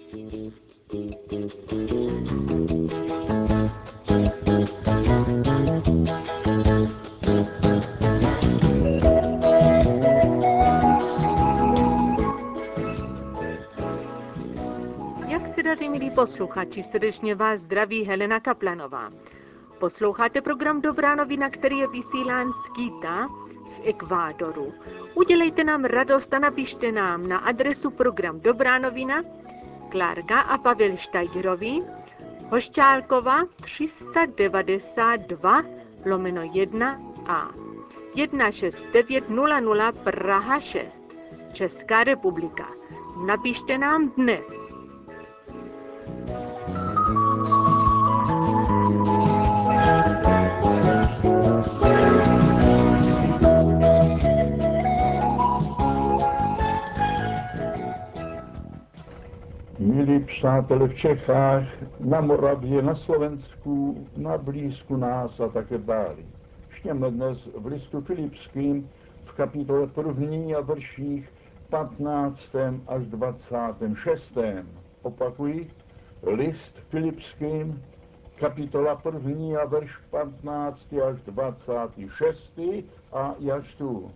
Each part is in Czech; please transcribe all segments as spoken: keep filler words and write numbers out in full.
Jak se daří, milí posluchači, srdečně vás zdraví Helena Kaplanová. Posloucháte program Dobrá novina, který je vysílán z Quita v Ekvádoru. Udělejte nám radost a napište nám na adresu program Dobrá novina, Klárka a Pavel Štajgerovi, Hošťálkova tři sta devadesát dva lomeno jedna a jedna šest devět nula nula Praha šest, Česká republika. Napište nám dnes. Milí přátelé v Čechách, na Moravě, na Slovensku, na blízku nás a také dále. Čteme dnes v listu Filipským v kapitole první a verších patnáctém až dvacátém šestém. Opakuji, list Filipským, kapitola první a verš patnáctý až dvacátý šestý a já čtu.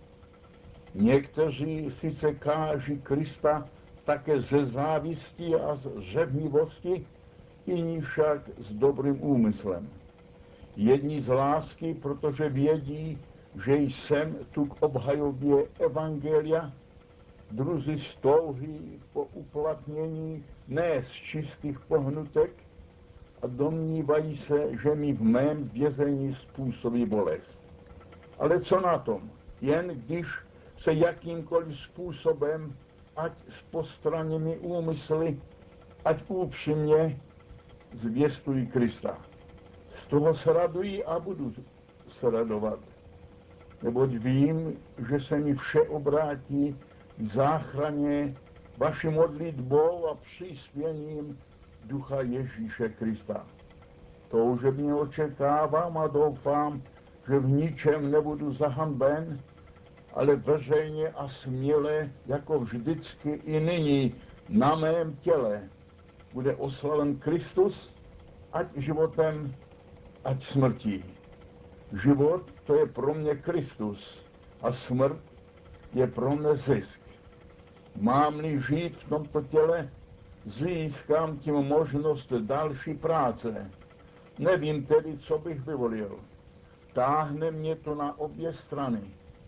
Někteří sice káží Krista také ze závisti a z řevnivosti, jiní však s dobrým úmyslem. Jedni z lásky, protože vědí, že jsem tu k obhajobě evangelia, druzí z touhy po uplatnění ne z čistých pohnutek a domnívají se, že mi v mém vězení způsobí bolest. Ale co na tom? Jen když se jakýmkoliv způsobem, ať s postranými úmysly, ať upřímně zvěstují Krista. Z toho se raduji a budu se radovat, neboť vím, že se mi vše obrátí k záchraně vaší modlitbou a přispěním Ducha Ježíše Krista. Toužebně očekávám a doufám, že v ničem nebudu zahanben, ale veřejně a směle, jako vždycky i nyní, na mém těle bude oslaven Kristus, ať životem, ať smrtí. Život, to je pro mě Kristus a smrt je pro mě zisk. Mám-li žít v tomto těle, získám tím možnost další práce. Nevím tedy, co bych vyvolil. Táhne mě to na obě strany.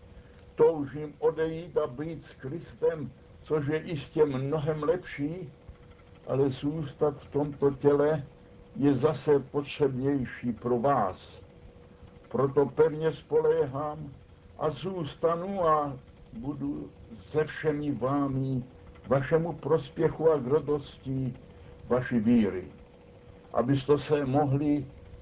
Toužím odejít a být s Kristem, což je jistě mnohem lepší, ale zůstat v tomto těle je zase potřebnější pro vás. Proto pevně spoléhám a zůstanu a budu se všemi vámi vašemu prospěchu a k radosti vaší víry, abyste se mohli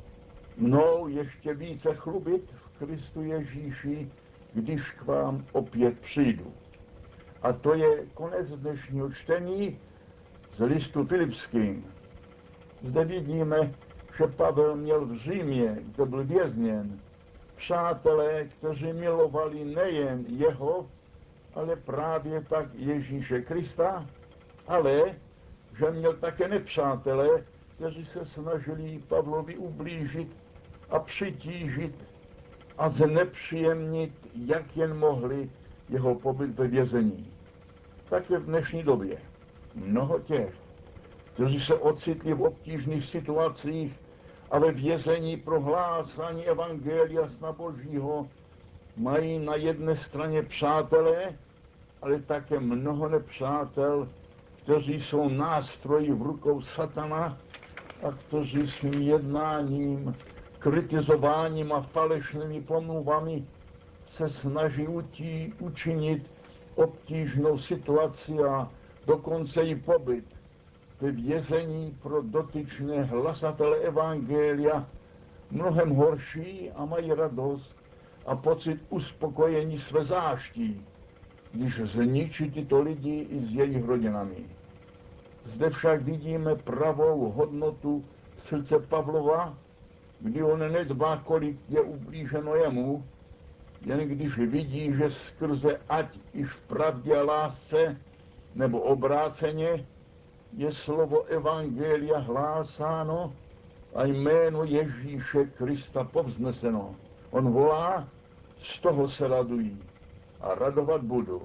mnou ještě více chlubit v Kristu Ježíši, když k vám opět přijdu. A to je konec dnešního čtení z listu Filipským. Zde vidíme, že Pavel měl v Římě, kde byl vězněn, přátelé, kteří milovali nejen jeho, ale právě tak Ježíše Krista, ale že měl také nepřátelé, kteří se snažili Pavlovi ublížit a přitížit a znepříjemnit, jak jen mohli, jeho pobyt ve vězení. Také v dnešní době mnoho těch, kteří se ocitli v obtížných situacích a ve vězení pro hlásání evangelia sna Božího, mají na jedné straně přátelé, ale také mnoho nepřátel, kteří jsou nástroji v rukou satana a kteří svým jednáním, kritizováním a falešnými pomluvami se snaží utí, učinit obtížnou situaci a dokonce i pobyt ve vězení pro dotyčné hlasatele evangelia mnohem horší a mají radost a pocit uspokojení své záští, když zničí tyto lidi i s jejich rodinami. Zde však vidíme pravou hodnotu srdce Pavlova, kdy on nedbá, kolik je ublíženo jemu, jen když vidí, že skrze ať iž v pravdě a lásce, nebo obráceně, je slovo evangelia hlásáno a jméno Ježíše Krista povzneseno. On volá, z toho se radují a radovat budu.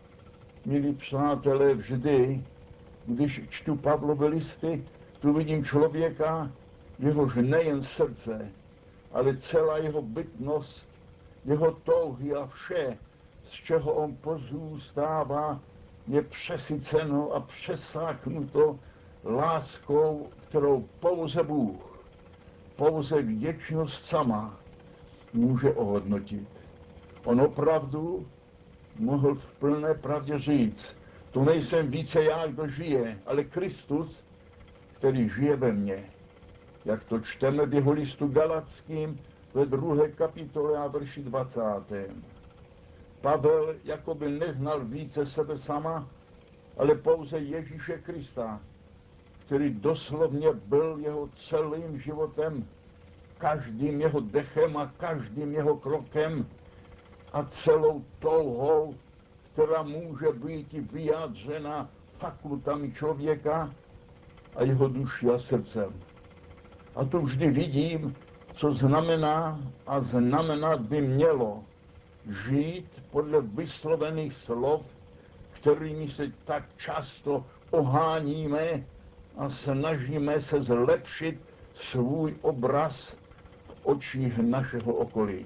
Milí přátelé, vždy, když čtu Pavlovy listy, tu vidím člověka, jehož nejen srdce, ale celá jeho bytnost, jeho touhy a vše, z čeho on pozůstává, je přesyceno a přesáknuto láskou, kterou pouze Bůh, pouze věčnost sama může ohodnotit. On opravdu mohl v plné pravdě říct, to nejsem více já, kdo žije, ale Kristus, který žije ve mně. Jak to čteme v jeho listu Galackým ve druhé kapitole a verši dvacátém. Pavel jakoby neznal více sebe sama, ale pouze Ježíše Krista, který doslovně byl jeho celým životem, každým jeho dechem a každým jeho krokem a celou touhou, která může být vyjádřena fakultami člověka a jeho duší a srdcem. A tu vždy vidím, co znamená a znamenat by mělo žít podle vyslovených slov, kterými se tak často oháníme a snažíme se zlepšit svůj obraz v očích našeho okolí.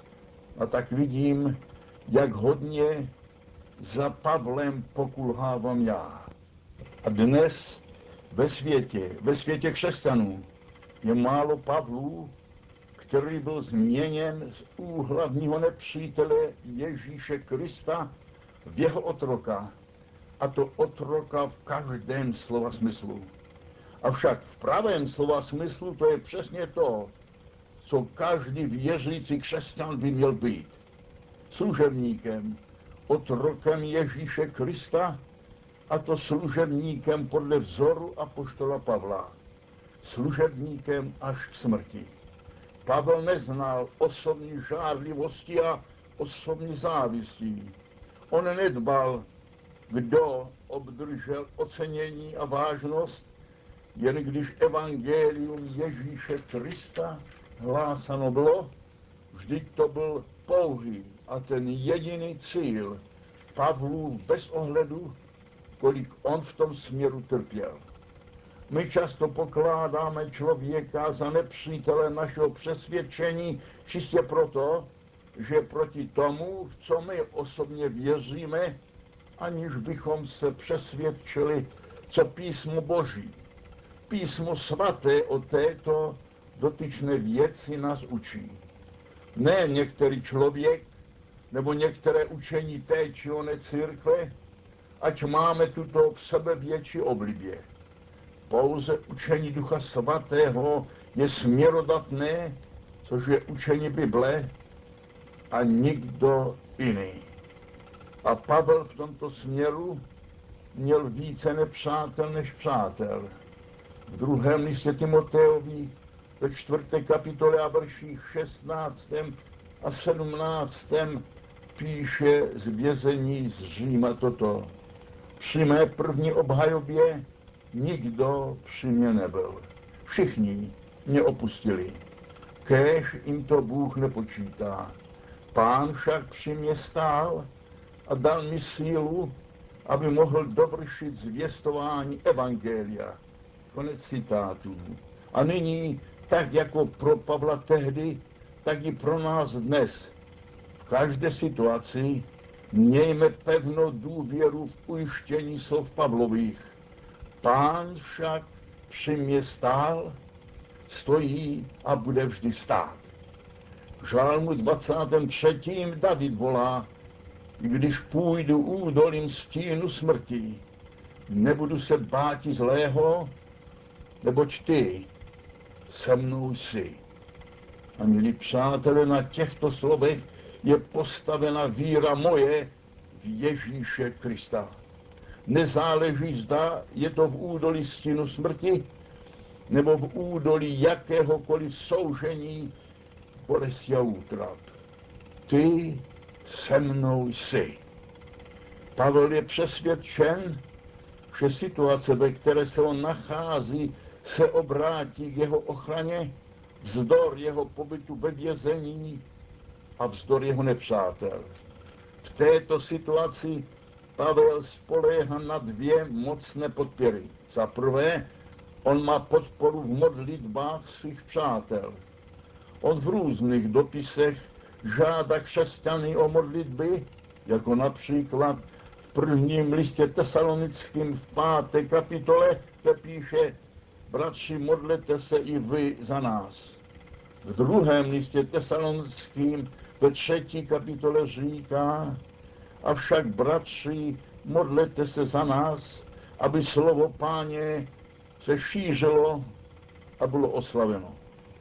A tak vidím, jak hodně za Pavlem pokulhávám já. A dnes ve světě, ve světě křesťanů, je málo Pavlů, který byl změněn z úhlavního nepřítele Ježíše Krista v jeho otroka, a to otroka v každém slova smyslu. Avšak v pravém slova smyslu to je přesně to, co každý věřící křesťan by měl být. Služebníkem, otrokem Ježíše Krista, a to služebníkem podle vzoru apoštola Pavla. Služebníkem až k smrti. Pavel neznal osobní žárlivosti a osobní závistí. On nedbal, kdo obdržel ocenění a vážnost, jen když evangelium Ježíše Krista hlásano bylo, vždyť to byl pouhý a ten jediný cíl Pavlův bez ohledu, kolik on v tom směru trpěl. My často pokládáme člověka za nepřítele našeho přesvědčení čistě proto, že proti tomu, v co my osobně věříme, aniž bychom se přesvědčili, co písmo Boží, písmo svaté o této dotyčné věci nás učí. Ne některý člověk nebo některé učení té či oné církve, ať máme tuto v sebe větší oblibě. Pouze učení Ducha Svatého je směrodatné, což je učení Bible, a nikdo jiný. A Pavel v tomto směru měl více nepřátel než přátel. V druhém listě Timoteovi ve čtvrté kapitole a verších šestnáctém a sedmnáctém píše z vězení z Říma toto. Při mé první obhajobě nikdo při mě nebyl. Všichni mě opustili. Kéž jim to Bůh nepočítá. Pán však při mě stál a dal mi sílu, aby mohl dovršit zvěstování evangelia. Konec citátů. A nyní, tak jako pro Pavla tehdy, tak i pro nás dnes. V každé situaci mějme pevnou důvěru v ujištění slov Pavlových. Pán však při mě stál, stojí a bude vždy stát. V žálmu dvacátém třetím David volá, i když půjdu údolím stínu smrti, nebudu se báti zlého, neboť ty se mnou jsi. A milí přátelé, na těchto slovech je postavena víra moje v Ježíše Krista. Nezáleží, zda je to v údolí stínu smrti, nebo v údolí jakéhokoliv soužení, bolesti a útrap. Ty se mnou jsi. Pavel je přesvědčen, že situace, ve které se on nachází, se obrátí k jeho ochraně, vzdor jeho pobytu ve vězení a vzdor jeho nepřátel. V této situaci Pavel spoléhá na dvě mocné podpěry. Za prvé, on má podporu v modlitbách svých přátel. On v různých dopisech žádá křesťany o modlitby, jako například v prvním listě Tesalonickým v páté kapitole, kde píše: bratři, modlete se i vy za nás. V druhém listě Tesalonickým ve třetí kapitole říká: avšak bratři, modlete se za nás, aby slovo Páně se šířilo a bylo oslaveno.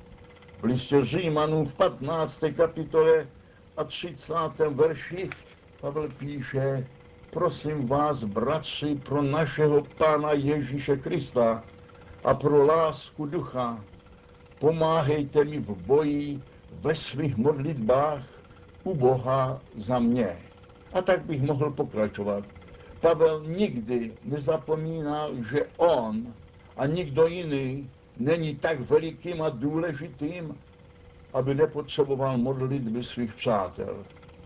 V listě Římanů v patnácté kapitole a třicátém verši Pavel píše: prosím vás, bratři, pro našeho Pána Ježíše Krista a pro lásku ducha, pomáhejte mi v boji ve svých modlitbách u Boha za mě. A tak bych mohl pokračovat. Pavel nikdy nezapomínal, že on a nikdo jiný není tak velikým a důležitým, aby nepotřeboval modlitby svých přátel.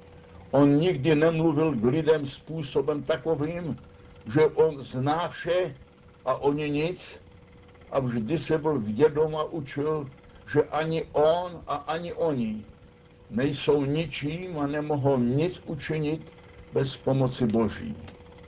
On nikdy nemluvil k lidem způsobem takovým, že on zná vše a oni nic, a vždy se byl vědom a učil, že ani on a ani oni nejsou ničím a nemohou nic učinit bez pomoci Boží.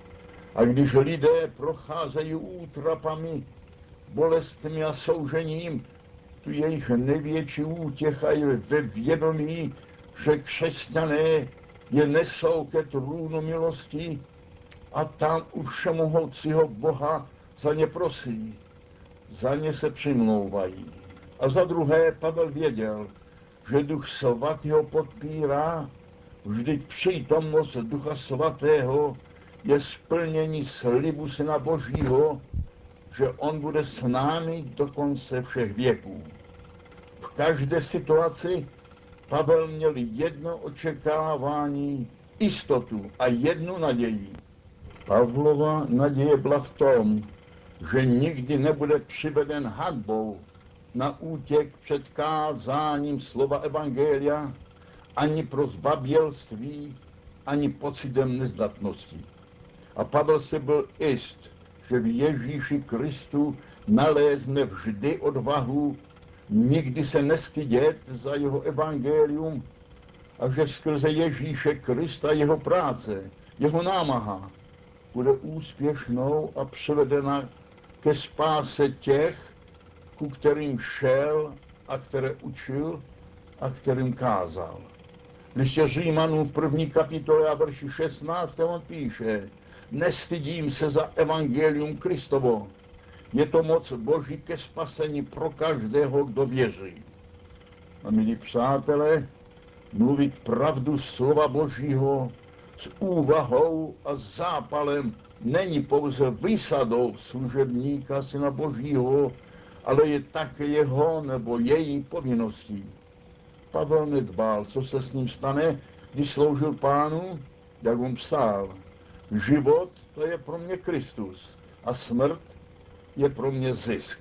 A když lidé procházejí útrapami, bolestmi a soužením, tu jejich největší útěcha je ve vědomí, že křesťané je nesou ke trůnu milosti a tam u všemohoucího Boha za ně prosí, za ně se přimlouvají. A za druhé Pavel věděl, že Duch Svatý ho podpírá, vždyť přítomnost Ducha Svatého je splnění slibu Syna Božího, že on bude s námi do konce všech věků. V každé situaci Pavel měl jedno očekávání, jistotu a jednu naději. Pavlova naděje byla v tom, že nikdy nebude přiveden hanbou na útěk před kázáním slova evangelia, ani pro zbabělství, ani pocitem nezdatnosti. A Pavel si byl jist, že v Ježíši Kristu nalézne vždy odvahu nikdy se nestydět za jeho evangelium a že skrze Ježíše Krista jeho práce, jeho námaha bude úspěšnou a přivedena ke spáse těch, ku kterým šel a které učil a kterým kázal. V listě Římanů v první kapitole a verši šestnáct on píše: nestydím se za evangelium Kristovo, je to moc Boží ke spasení pro každého, kdo věří. A milí přátelé, mluvit pravdu slova Božího s úvahou a zápalem není pouze výsadou služebníka Syna Božího, ale je také jeho nebo její povinností. Pavel nedbal, co se s ním stane, když sloužil Pánu, jak on psal: život to je pro mě Kristus a smrt je pro mě zisk.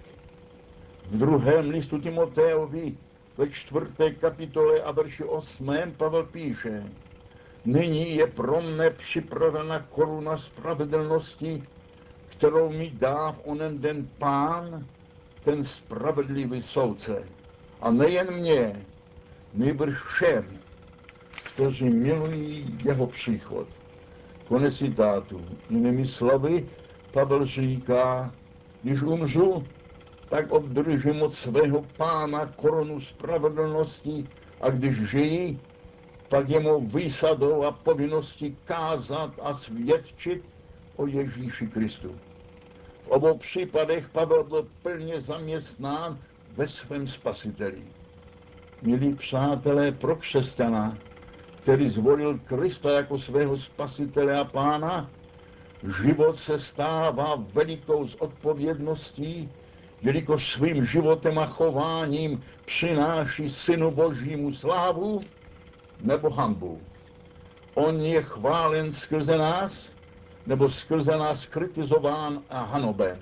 V druhém listu Timoteovi ve čtvrté kapitole a verši osmém Pavel píše: nyní je pro mne připravena koruna spravedlnosti, kterou mi dá v onen den Pán, ten spravedlivý soudce. A nejen mě, nýbrž všem, kteří milují jeho příchod. Konec citátu. Jinými slovy, Pavel říká: když umřu, tak obdržím od svého Pána korunu spravedlnosti, a když žijí, pak je mou výsadou a povinností kázat a svědčit o Ježíši Kristu. V obou případech Pavel byl plně zaměstnán ve svém Spasiteli. Milí přátelé, pro křesťana, který zvolil Krista jako svého Spasitele a Pána, život se stává velikou zodpovědností, jelikož svým životem a chováním přináší Synu Božímu slávu nebo hanbu. On je chválen skrze nás nebo skrze nás kritizován a hanoben.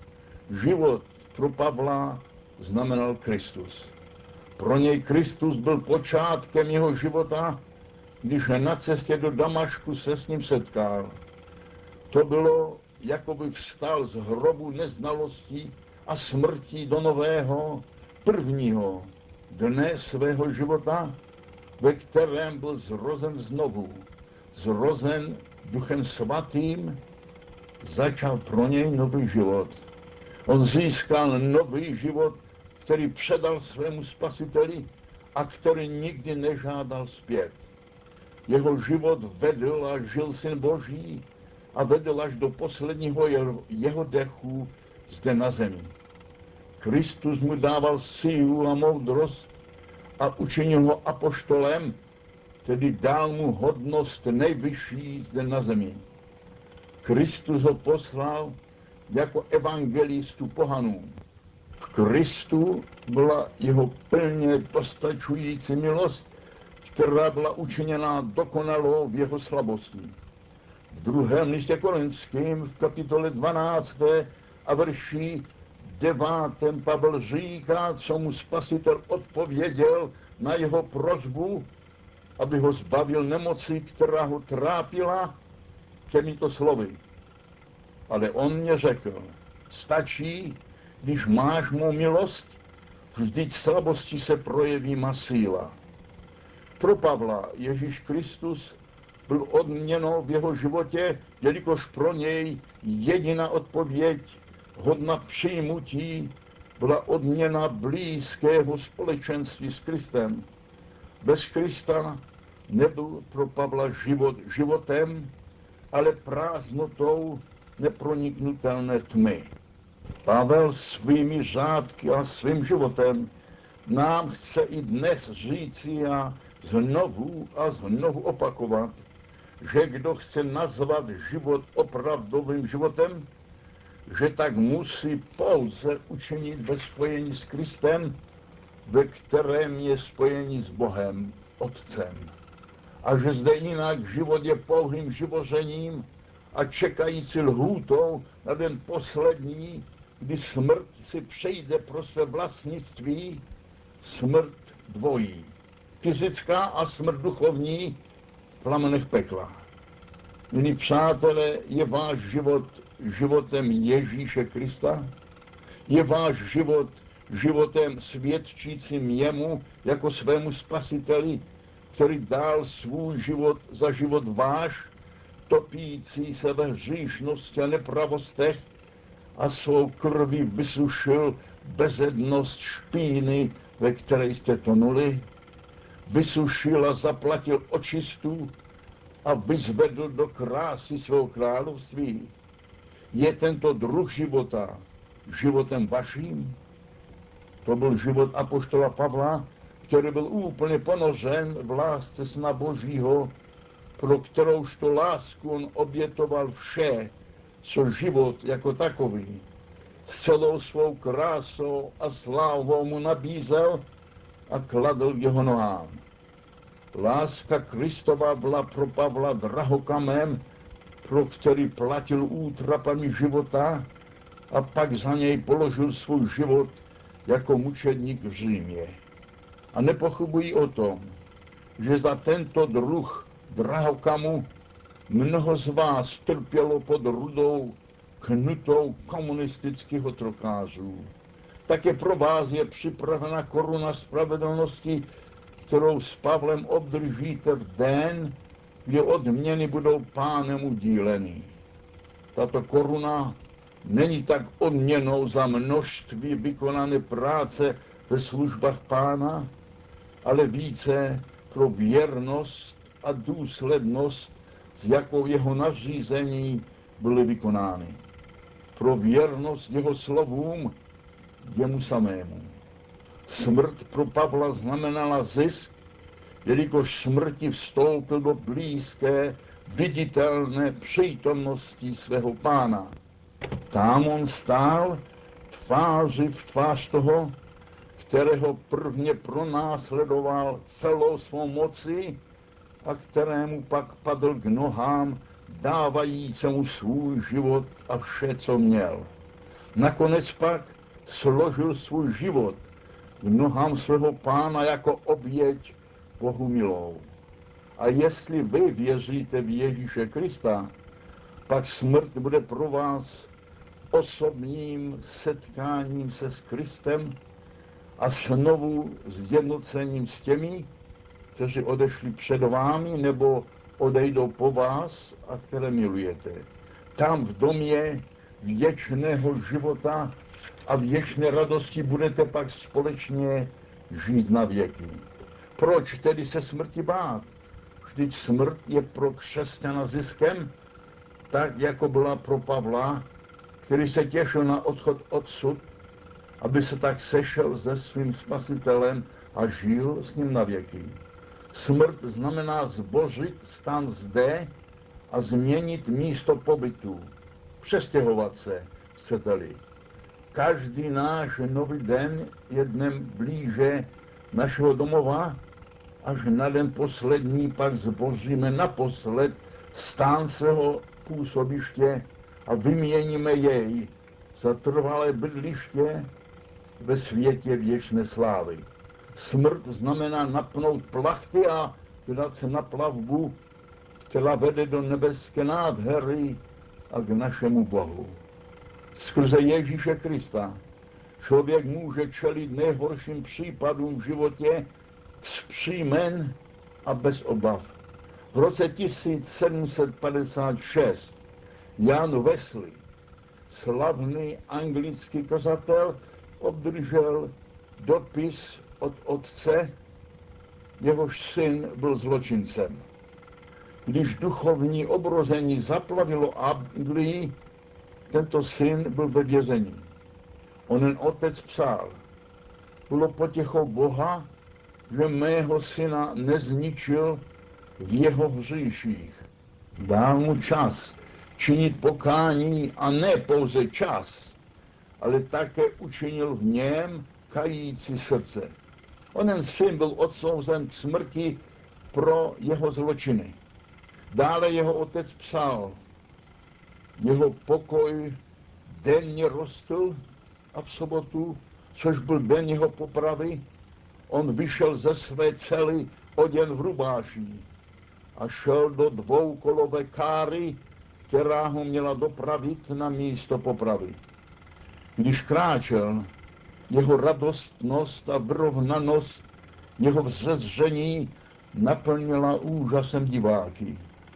Život pro Pavla znamenal Kristus. Pro něj Kristus byl počátkem jeho života, když na cestě do Damašku se s ním setkal. To bylo, jako by vstal z hrobu neznalostí a smrtí do nového, prvního dne svého života, ve kterém byl zrozen znovu, zrozen Duchem Svatým, začal pro něj nový život. On získal nový život, který předal svému Spasiteli a který nikdy nežádal zpět. Jeho život vedl a žil Syn Boží a vedl až do posledního jeho dechu zde na zemi. Kristus mu dával sílu a moudrost a učinil ho apoštolem, tedy dal mu hodnost nejvyšší zde na zemi. Kristus ho poslal jako evangelistu pohanům. V Kristu byla jeho plně postačující milost, která byla učiněna dokonalou v jeho slabosti. V druhém listě Korinským v kapitole dvanácté a verši devátém Pavel říká, co mu Spasitel odpověděl na jeho prosbu, aby ho zbavil nemoci, která ho trápila, těmito slovy. Ale on mě řekl, stačí, když máš mou milost, vždyť slabosti se projeví má síla. Pro Pavla Ježíš Kristus byl odměnou v jeho životě, jelikož pro něj jediná odpověď hodna přijmutí byla odměna blízkého společenství s Kristem. Bez Krista nebyl pro Pavla život životem, ale prázdnotou neproniknutelné tmy. Pavel svými řádky a svým životem nám chce i dnes říci a znovu a znovu opakovat, že kdo chce nazvat život opravdovým životem, že tak musí pouze učinit ve spojení s Kristem, ve kterém je spojení s Bohem, Otcem. A že zde jinak život je pouhým živořením a čekající lhůtou na den poslední, kdy smrt si přejde pro své vlastnictví, smrt dvojí. Fyzická a smrt duchovní v plamenech pekla. Milí přátelé, je váš život životem Ježíše Krista? Je váš život životem svědčícím jemu jako svému Spasiteli, který dal svůj život za život váš, topící se ve hříšnosti a nepravostech a svou krví vysušil bezednost špíny, ve které jste tonuli, vysušil a zaplatil očistu a vyzvedl do krásy svého království. Je tento druh života životem vaším? To byl život apoštola Pavla, který byl úplně ponořen v lásce Syna Božího, pro kterouž to lásku on obětoval vše, co život jako takový s celou svou krásou a slávou mu nabízel a kladl k jeho nohám. Láska Kristova byla pro Pavla drahokamem, pro který platil útrapami života a pak za něj položil svůj život jako mučedník v Římě. A nepochybuji o tom, že za tento druh drahokamu mnoho z vás trpělo pod rudou knutou komunistických otrokářů. Také pro vás je připravena koruna spravedlnosti, kterou s Pavlem obdržíte v den, kdy odměny budou Pánem udíleny. Tato koruna není tak odměnou za množství vykonané práce ve službách Pána, ale více pro věrnost a důslednost, s jakou jeho nařízení byly vykonány. Pro věrnost jeho slovům jemu samému. Smrt pro Pavla znamenala zisk, jelikož smrti vstoupil do blízké, viditelné přítomnosti svého Pána. Tam on stál tváři v tvář toho, kterého prvně pronásledoval celou svou moci a kterému pak padl k nohám dávající mu svůj život a vše, co měl. Nakonec pak složil svůj život k nohám svého Pána jako oběť Bohu milou. A jestli vy věříte v Ježíše Krista, pak smrt bude pro vás osobním setkáním se s Kristem a znovu sjednocením s těmi, kteří odešli před vámi nebo odejdou po vás a které milujete. Tam v domě věčného života a věčné radosti budete pak společně žít na věky. Proč tedy se smrti bát? Vždyť smrt je pro křesťana ziskem, tak jako byla pro Pavla, který se těšil na odchod odsud, aby se tak sešel se svým spasitelem a žil s ním na věky. Smrt znamená zbořit stan zde a změnit místo pobytu, přestěhovat se, chcete-li. Každý náš nový den je dnem blíže našeho domova, až na den poslední pak zboříme naposled stán svého působiště a vyměníme jej za trvalé bydliště ve světě věčné slávy. Smrt znamená napnout plachty a vydat se na plavbu, která vede do nebeské nádhery a k našemu Bohu. Skrze Ježíše Krista člověk může čelit nejhorším případům v životě vzpřímen a bez obav. V roce tisíc sedm set padesát šest Jan Wesley, slavný anglický kazatel, obdržel dopis od otce, jehož syn byl zločincem. Když duchovní obrození zaplavilo Anglii, tento syn byl ve vězení. Onen otec psal: bylo potěchou Boha, že mého syna nezničil v jeho hříších. Dal mu čas činit pokání a ne pouze čas, ale také učinil v něm kající srdce. Onen syn byl odsouzen k smrti pro jeho zločiny. Dále jeho otec psal: jeho pokoj denně rostl a v sobotu, což byl den jeho popravy, on vyšel ze své cely oděn v rubáší a šel do dvoukolové káry, která ho měla dopravit na místo popravy. Když kráčel, jeho radostnost a vyrovnanost, jeho vzezření naplnila úžasem diváky.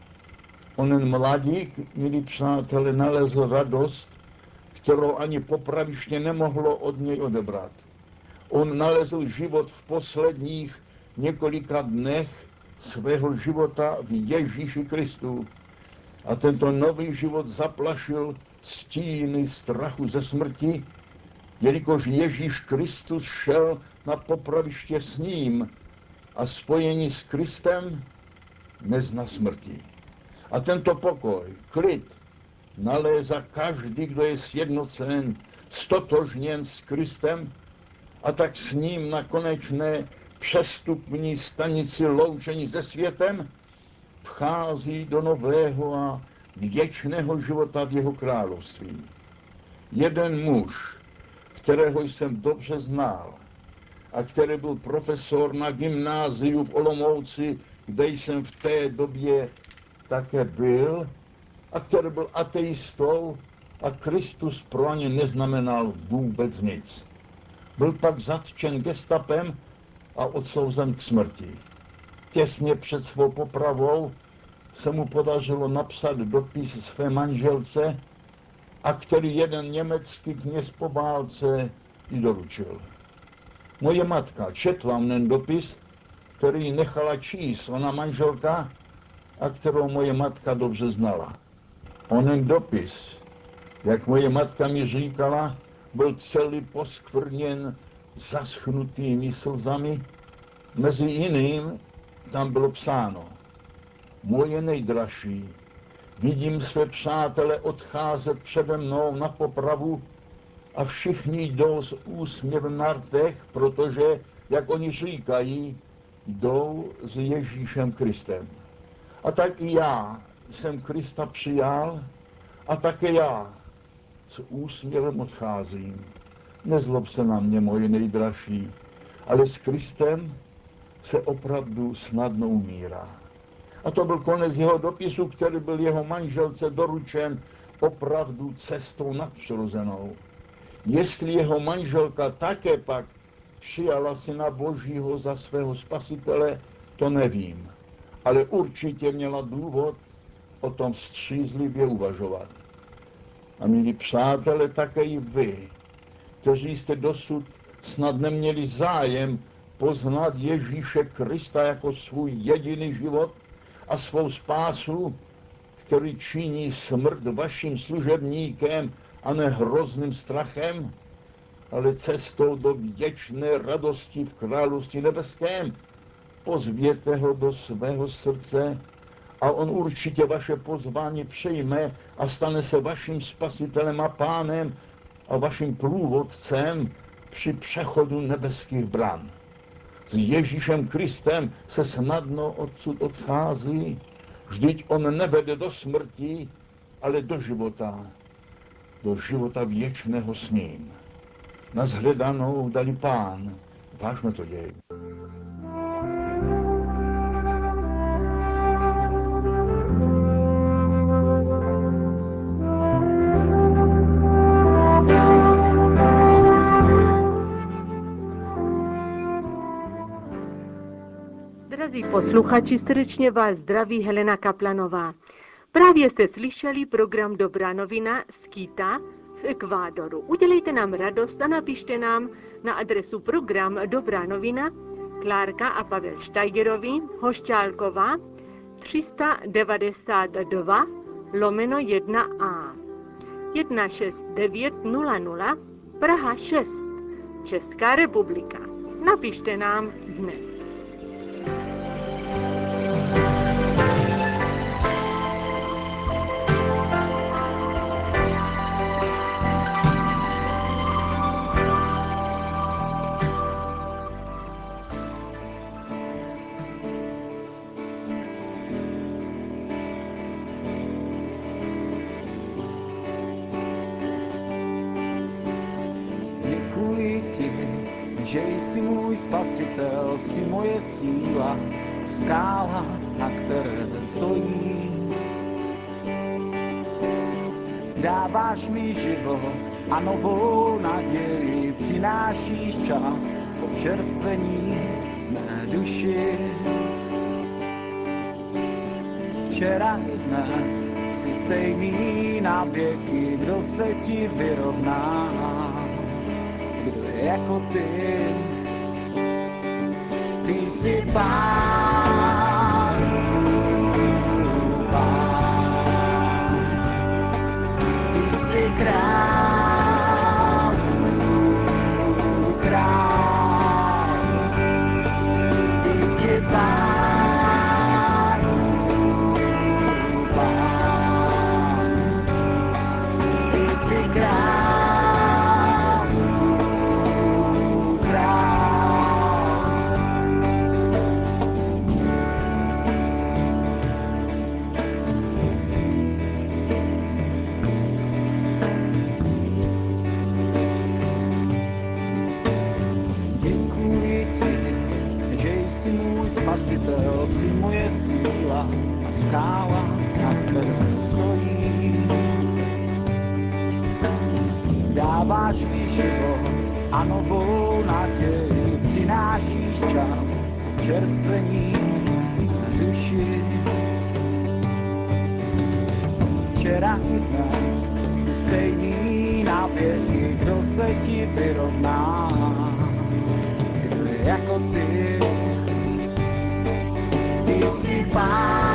Onen mladík, milí přátelé, nalezl radost, kterou ani popraviště nemohlo od něj odebrat. On nalezl život v posledních několika dnech svého života v Ježíši Kristu. A tento nový život zaplašil stíny strachu ze smrti, jelikož Ježíš Kristus šel na popraviště s ním a spojení s Kristem nezná smrti. A tento pokoj, klid, nalézá každý, kdo je sjednocen, stotožněn s Kristem a tak s ním na konečné přestupní stanici loučení se světem vchází do nového a věčného života v jeho království. Jeden muž, kterého jsem dobře znal a který byl profesor na gymnáziu v Olomouci, kde jsem v té době také byl, a který byl ateistou a Kristus pro ně neznamenal vůbec nic. Byl pak zatčen gestapem a odsouzen k smrti. Těsně před svou popravou se mu podařilo napsat dopis své manželce, a který jeden německý kněz po válce i doručil. Moje matka četla mnen dopis, který nechala číst ona manželka a kterou moje matka dobře znala. Onen dopis, jak moje matka mi říkala, byl celý poskvrněn zaschnutými slzami. Mezi jiným tam bylo psáno: moje nejdražší, vidím své přátele odcházet přede mnou na popravu a všichni jdou s úsměvem na rtech, protože, jak oni říkají, jdou s Ježíšem Kristem. A tak i já jsem Krista přijal a také já s úsměvem odcházím. Nezlob se na mě, moje nejdražší, ale s Kristem se opravdu snadno umírá. A to byl konec jeho dopisu, který byl jeho manželce doručen opravdu cestou nadpřirozenou. Jestli jeho manželka také pak přijala Syna Božího za svého spasitele, to nevím. Ale určitě měla důvod o tom střízlivě uvažovat. A milí přátelé, také i vy, kteří jste dosud snad neměli zájem poznat Ježíše Krista jako svůj jediný život a svou spásu, který činí smrt vaším služebníkem a ne hrozným strachem, ale cestou do věčné radosti v království nebeském. Pozvěte ho do svého srdce a on určitě vaše pozvání přijme a stane se vaším spasitelem a pánem a vaším průvodcem při přechodu nebeských bran. S Ježíšem Kristem se snadno odsud odchází, vždyť on nevede do smrti, ale do života, do života věčného s ním. Na shledanou dali Pán, vážme to děj. Drazí posluchači, srdečně vás zdraví Helena Kaplanová. Právě jste slyšeli program Dobrá novina z Quita v Ekvádoru. Udělejte nám radost a napište nám na adresu program Dobrá novina, Klárka a Pavel Štajgerovi, Hošťálková, tři sta devadesát dva lomeno jedna a, jedna šest devět nula nula, Praha šest, Česká republika. Napište nám dnes. Že jsi můj spasitel, jsi moje síla, skála, na které stojím. Dáváš mi život a novou naději, přinášíš čas občerstvení mé duši. Včera i dnes jsi stejný na věky, kdo se ti vyrovná. Kdo je jako ty? Ty jsi Pán, Pán. Ty jsi Král, Král. Ty jsi Pán, Pán. Ty jsi Král. Spasitel, jsi moje síla a skála, na které stojím. Dáváš mi život a novou naději, přinášíš čas čerstvení duši. Včera i dnes jsi stejný na věky, kdo se ti vyrovná. Kdo je jako ty? Ty jsi Pán.